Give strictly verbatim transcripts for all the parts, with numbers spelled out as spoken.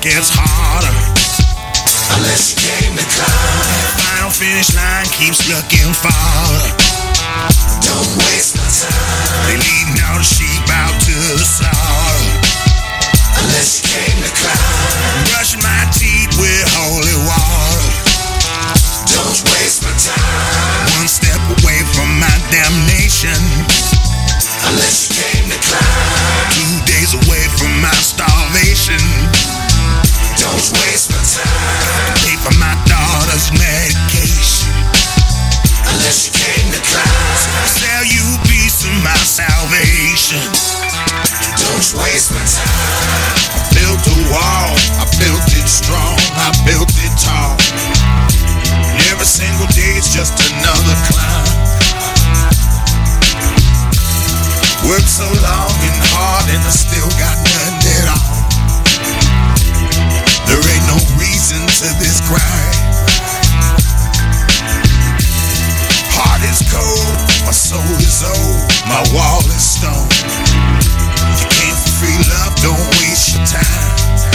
gets harder. Unless you came to climb. Final finish line keeps looking farther. Don't waste my time. They leading all the sheep out to the slaughter. Unless you came to climb. Brushing my teeth with holy water. Don't waste my time. One step away from my damnation. Unless you came to climb. Two days away from my starvation. Don't waste my time. Pay for my daughter's medication. Unless you came to climb. Sell you a piece of my salvation. Don't waste my time. I built a wall, I built it strong, I built it tall. And every single day it's just another climb. Worked so long and hard and I still got nothing at all. There ain't no reason to this grind. Heart is cold, my soul is old, my wall is stone. If you came for free love, don't waste your time.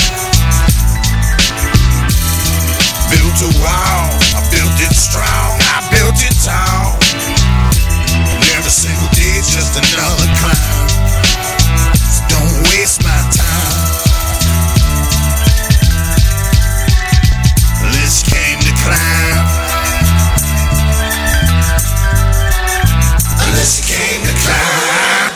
Built a wall, I built it strong, I built it tall. And every single day is just another climb. So don't waste my time. Unless you came to climb. Unless you came to climb.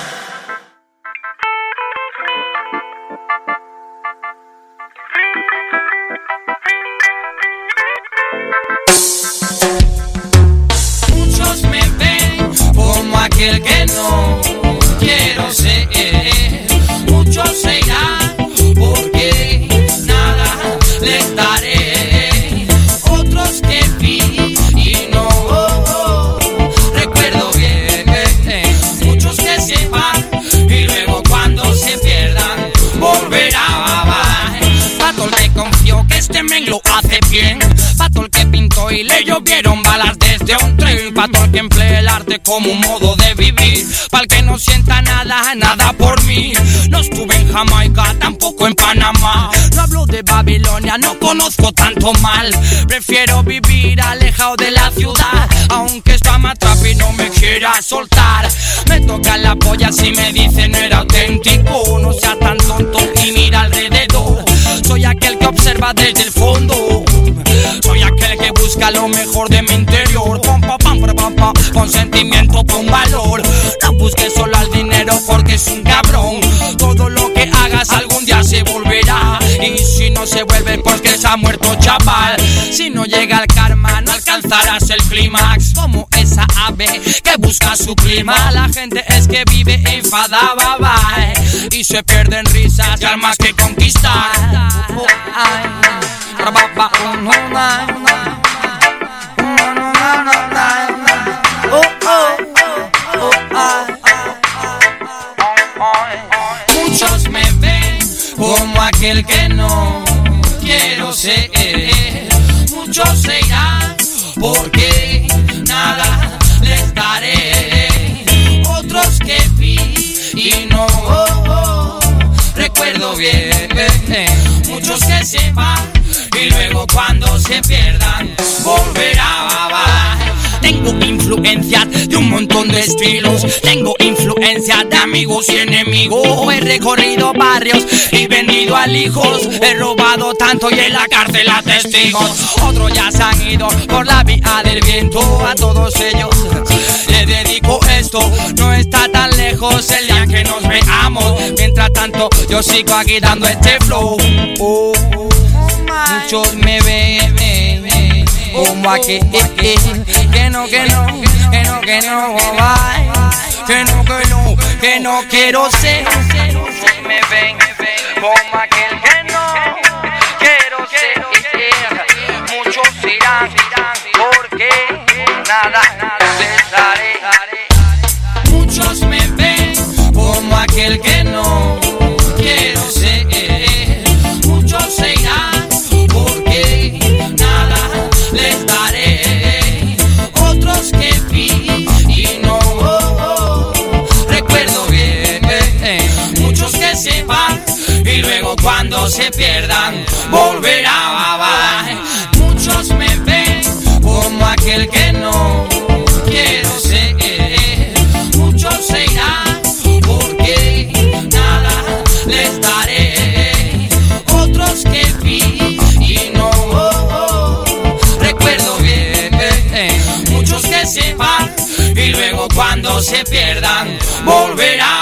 Muchos me ven como aquel que no quiero ser. Muchos se irán porque nada les daré. Otros que vi y no recuerdo bien. Muchos que se van y luego cuando se pierdan volverán. Pato el que confió que este men lo hace bien. Pato el que pintó y le llovieron balas desde un tren. Pato el que emplea el arte como un modo de vivir. Pa'l que no sienta nada, nada por mí. No estuve en Jamaica, tampoco en Panamá. No hablo de Babilonia, no conozco tanto mal. Prefiero vivir alejado de la ciudad, aunque esta me atrape y no me quiera soltar. Me toca la polla si me dicen no era auténtico. No sea tan tonto y mira alrededor. Soy aquel que observa desde el fondo. Soy aquel que busca lo mejor de mi interior. Pam, pam, pam, pam, pam, pam, con sentimiento, con valor. No busques solo al dinero porque es un cabrón. Todo lo que hagas algún día se volverá. Y si no se vuelve pues que se ha muerto chaval. Si no llega el karma no alcanzarás el clímax. Como esa ave que busca su clima. La gente es que vive enfadada, bye, y se pierden risas y almas que conquistar. Oh, ay. Muchos me ven como aquel que no quiero ser. Muchos se irán porque nada les daré. Otros que vi y no recuerdo bien. Muchos que se van y luego cuando se pierdan volverán. Tengo influencias de un montón de estilos. Tengo influencias de amigos y enemigos. He recorrido barrios y vendido alijos. He robado tanto y en la cárcel a testigos. Otros ya se han ido por la vía del viento. A todos ellos les dedico esto. No está tan lejos el día que nos veamos. Mientras tanto yo sigo aquí dando este flow. Oh, muchos me ven como aquel que no, que no, que no, que no, bye. Que no, que no, que no quiero ser. Me ven como aquel que no quiero ser. Muchos irán porque nada les daré. Muchos me ven como aquel que no quiero ser. Muchos se irán porque nada les daré. Otros que vi y no recuerdo bien. Muchos que se van y luego cuando cuando se pierdan volverá. Muchos me ven como aquel que no quiero ser. Muchos se irán porque nada les daré. Otros que vi y no oh, oh, recuerdo bien. Muchos que se van y luego cuando se pierdan volverá.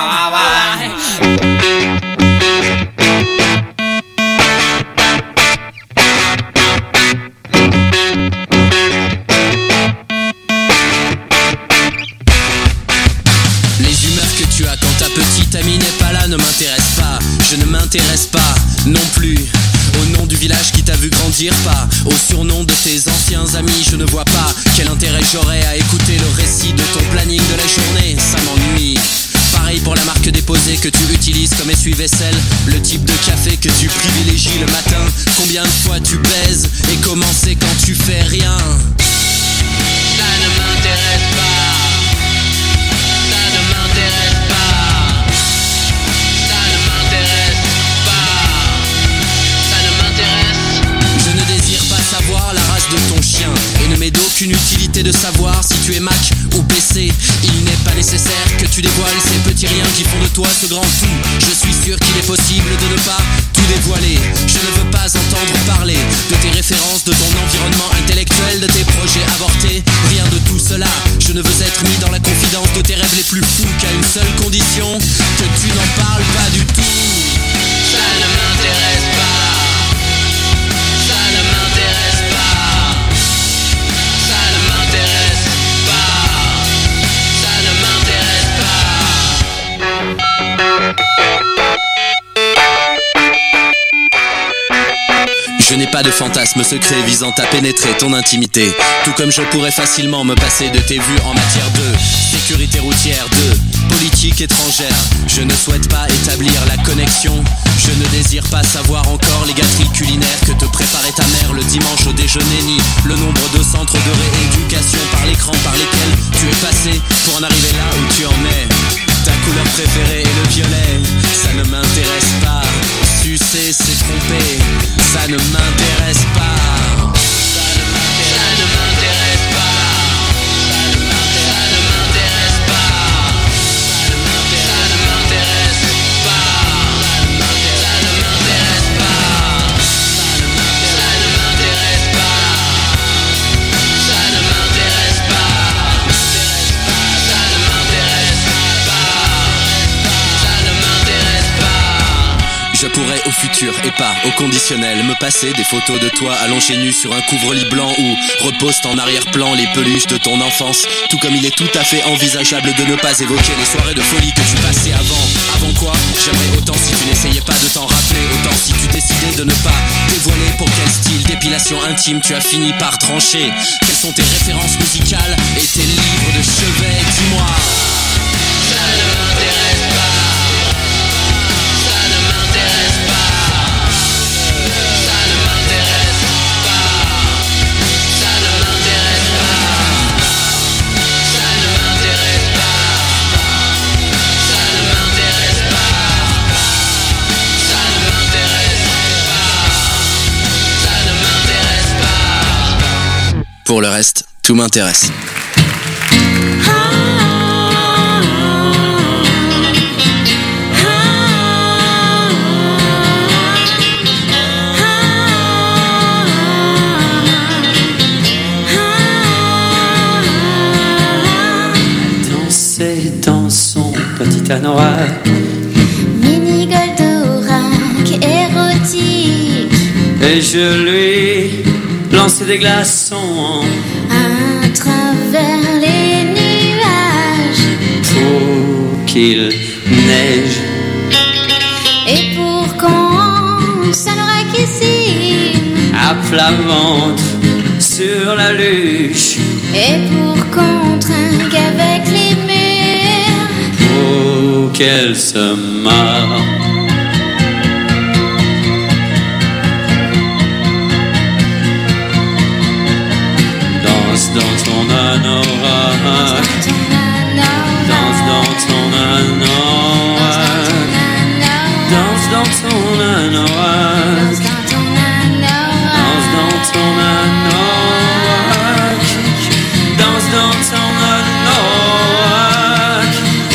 Les humeurs que tu as quand ta petite amie n'est pas là ne m'intéressent pas. Je ne m'intéresse pas non plus au nom du village qui t'a vu grandir, pas au surnom de tes anciens amis. Je ne vois pas quel intérêt j'aurais à écouter le récit de ton planning de la journée, ça m'ennuie. Pareil pour la marque déposée que tu utilises comme essuie-vaisselle, le type de café que tu privilégies le matin. Combien de fois tu baises et comment c'est quand tu fais rien. Ça ne m'intéresse pas. Ça ne m'intéresse pas. Ça ne m'intéresse pas. Ça ne m'intéresse. Je ne désire pas savoir la race de ton chien et ne m'est d'aucune utilité de savoir si tu es Mac ou P C. Il n'est pas nécessaire que tu dévoiles ces petits riens qui font de toi ce grand tout. Je suis sûr qu'il est possible de ne pas tout dévoiler. Je ne veux pas entendre parler de tes références, de ton environnement intellectuel, de tes projets avortés. Rien de tout cela. Je ne veux être mis dans la confidence de tes rêves les plus fous qu'à une seule condition, que tu n'en parles pas du tout. Ça ne m'intéresse pas. Ça ne m'intéresse pas. Ça ne m'intéresse pas. Ça ne m'intéresse pas. Je n'ai pas de fantasme secret visant à pénétrer ton intimité. Tout comme je pourrais facilement me passer de tes vues en matière de sécurité routière, de politique étrangère. Je ne souhaite pas établir la connexion. Je ne désire pas savoir encore les gâteries culinaires que te préparait ta mère le dimanche au déjeuner, ni le nombre de centres de rééducation par l'écran par lesquels tu es passé pour en arriver là où tu en es. Ta couleur préférée est le violet. Ça ne m'intéresse pas. Sucer, c'est tromper. Ça ne m'intéresse pas. Ça ne m'intéresse pas. Ça ne m'intéresse pas. Ça ne m'intéresse pas. Ça ne m'intéresse pas. Ça ne m'intéresse pas. Ça ne m'intéresse pas. Ça ne m'intéresse pas. Ça ne m'intéresse pas. Je pourrais au futur et pas au conditionnel me passer des photos de toi allongé nu sur un couvre-lit blanc où reposent en arrière-plan les peluches de ton enfance. Tout comme il est tout à fait envisageable de ne pas évoquer les soirées de folie que tu passais avant. Avant quoi? J'aimerais autant si tu n'essayais pas de t'en rappeler, autant si tu décidais de ne pas dévoiler pour quel style d'épilation intime tu as fini par trancher. Quelles sont tes références musicales et tes livres de chevet? Dis-moi. Ça ne m'intéresse pas. Ça ne m'intéresse pas. Ça ne m'intéresse pas. Ça ne m'intéresse pas. Ça ne m'intéresse pas. Ça ne m'intéresse pas. Ça ne m'intéresse pas. Ça ne m'intéresse pas. Pour le reste, tout m'intéresse. Dans son petit anorak, mini goldorak érotique, et je lui lançais des glaçons à travers les nuages pour qu'il neige et pour qu'on s'anorakissime à plat ventre sur la luche et pour qu'on trinque avec les murs pour qu'elle se marre. Danse dans ton anorak, danse dans ton anorak, danse dans ton anorak. Danse dans ton anorak. Danse dans ton anorak.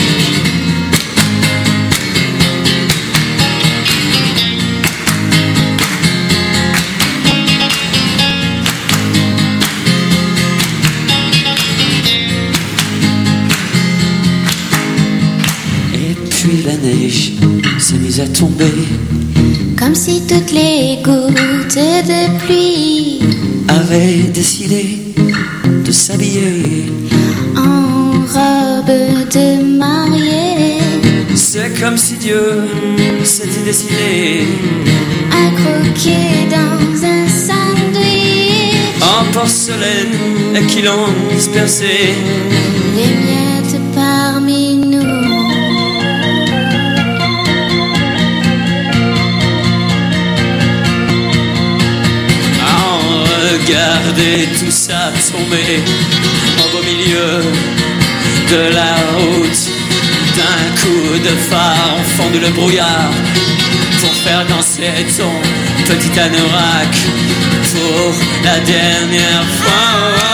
Et puis la neige s'est mise à tomber, comme si toutes les gouttes de pluie avaient décidé de s'habiller en robe de mariée. C'est comme si Dieu s'était décidé à croquer dans un sandwich en porcelaine et qu'il en dispersait les miettes parmi nous. Regardez tout ça tomber en beau milieu de la route. D'un coup de phare, on fonde le brouillard pour faire danser ton petit anorak pour la dernière fois.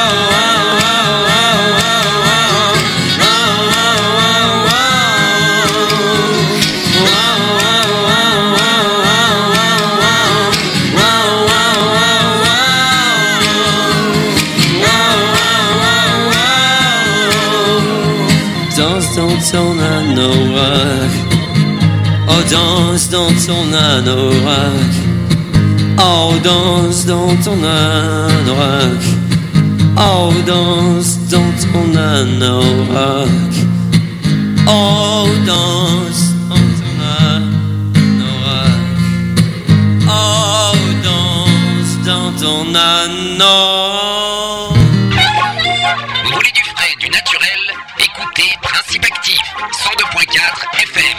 Danse dans ton anorak. Oh, danse dans ton anorak. Oh, danse dans ton anorak. Oh, danse dans ton anorak. Oh, danse dans ton anorak. Oh, danse dans ton anorak. Vous voulez du frais, du naturel? Écoutez Principe Actif, cent deux point quatre F M.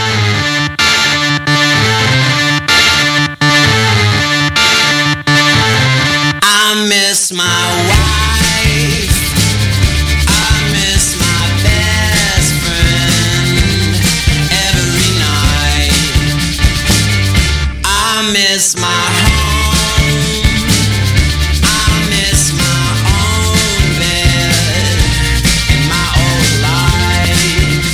I miss my wife. I miss my best friend every night. I miss my home. I miss my own bed and my old life.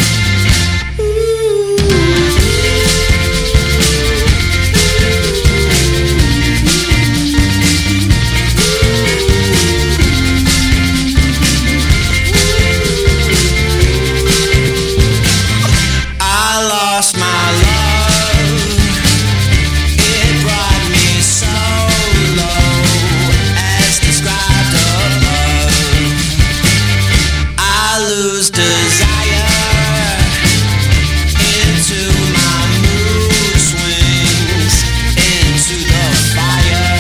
I lost my love. It brought me so low, as described above. I lose desire into my mood swings, into the fire.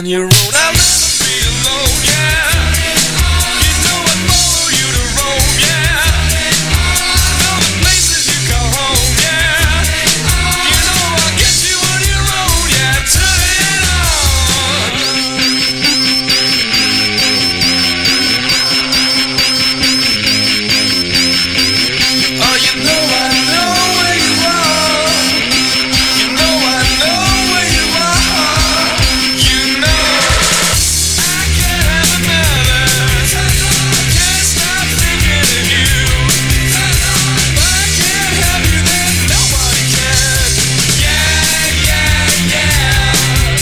on your road. I'll never be alone, yeah. You know I follow you to Rome, yeah. Know the places you call home, yeah. You know I'll get you on your own, yeah. Turn it on. Oh, you know I know where you are. You know I know where you are. You know I can't have another. I can't stop thinking of you. If I can't have you, then nobody can. Yeah, yeah, yeah.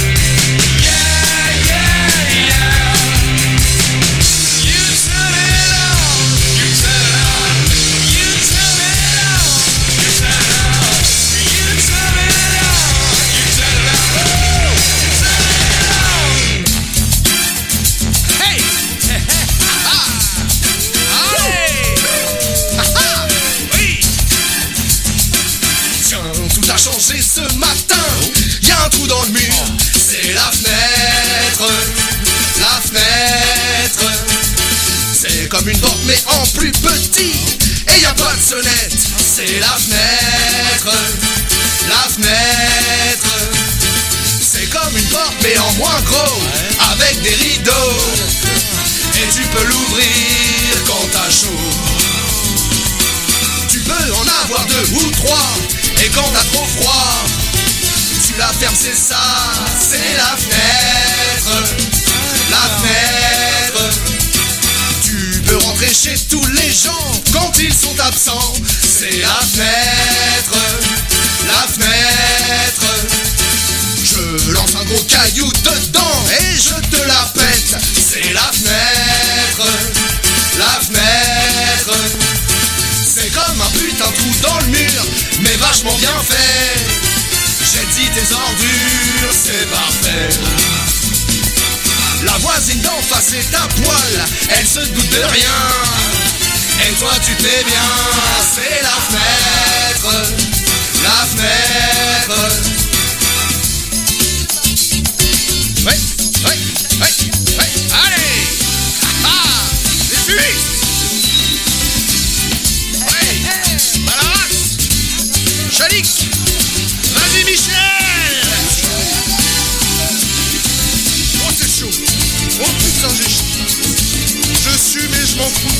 Yeah, yeah, yeah. You turn it on. You turn it on. You turn it on. You turn it on. You turn it on. You turn it on. Woo! You turn it on. Hey! Ha ha! Allez! Ha ha! Oui! Tiens, tout a changé ce matin. Y'a un trou dans le mur, c'est la fenêtre. La fenêtre. C'est comme une porte mais en plus petit. Et y'a pas de sonnette, c'est la fenêtre. La fenêtre. C'est comme une porte mais en moins gros, avec des rideaux. Et tu peux l'ouvrir quand t'as chaud. Tu peux en avoir deux ou trois. Et quand t'as trop froid, tu la fermes, c'est ça, c'est la fenêtre. La fenêtre. Tu peux rentrer chez tous les gens quand ils sont absents. C'est la fenêtre. La fenêtre. Je lance un gros caillou dedans et je te la pète. C'est la fenêtre. La fenêtre. C'est comme un putain de trou dans le mur, mais vachement bien fait. J'ai dit tes ordures, c'est parfait. La voisine d'en face est à poil, elle se doute de rien. Et toi tu t'es bien, c'est la fenêtre. La fenêtre. Ouais, ouais, ouais, ouais. Allez. Ah ah. Les Suisses. Chalik, vas-y Michel. Oh c'est chaud. Oh putain j'ai chaud. Je suis mais je m'en fous.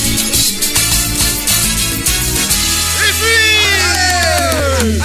Et puis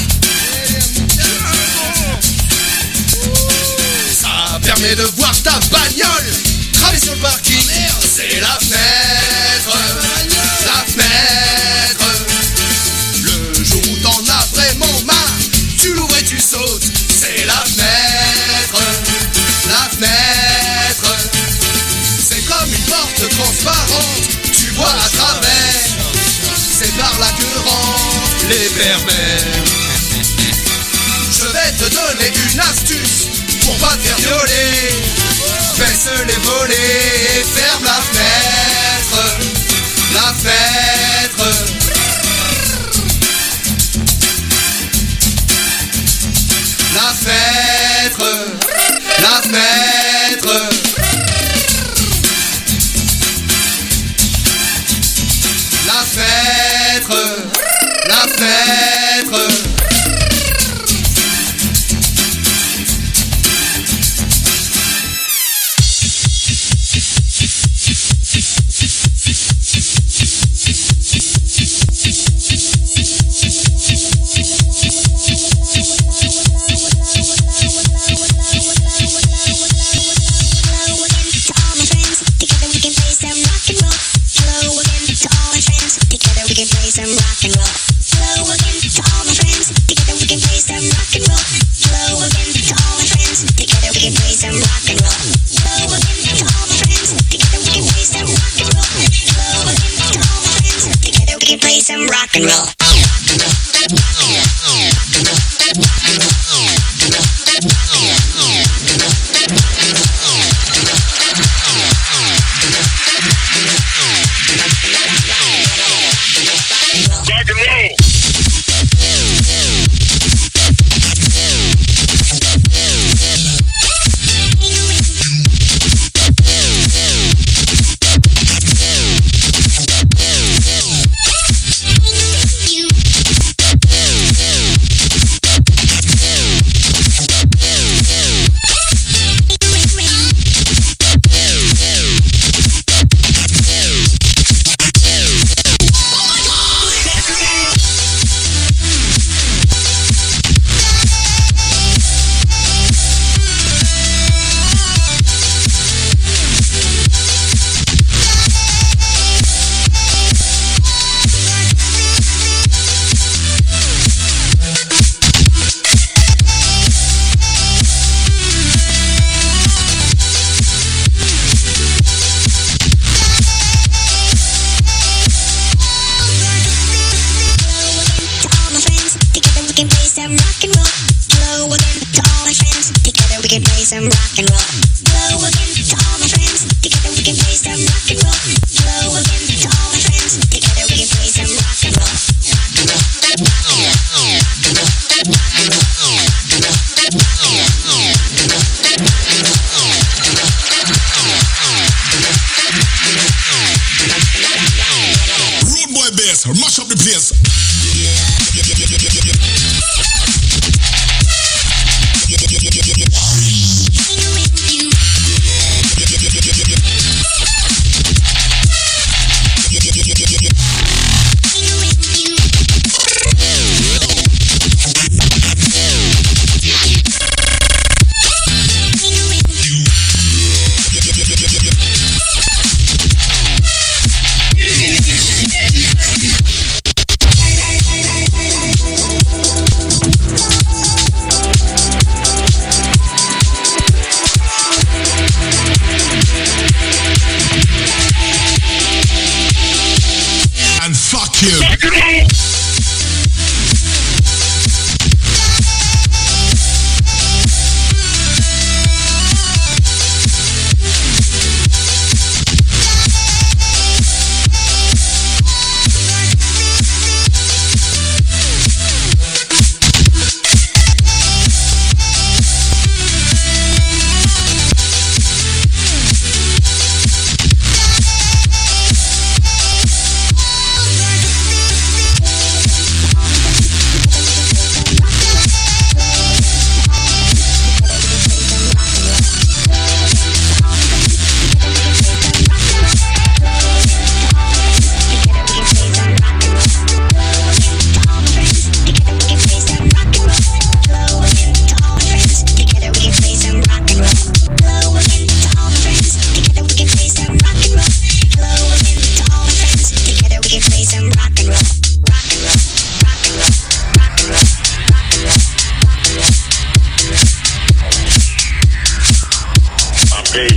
ça permet de voir ta bagnole cramer sur le parking. C'est la fenêtre. La fenêtre. Le jour où t'en as vraiment marre, tu l'ouvres et tu sautes. C'est la fenêtre. La fenêtre. C'est comme une porte transparente, tu vois à travers. C'est par là que rentrent les pervers. Je vais te donner une astuce pour pas te faire violer. Baisse les volets et ferme la fenêtre. La fenêtre. La fenêtre. La fenêtre. La fenêtre. La fenêtre. Rock and roll. some rock and roll. Hello again to all my friends. Together we can play some rock and roll. Hello again to all my friends. Together we can play some rock and roll. Rock and roll. Rock and roll. Rock and roll. Rock and roll. Rude boy bass, mash up the place. And fuck you.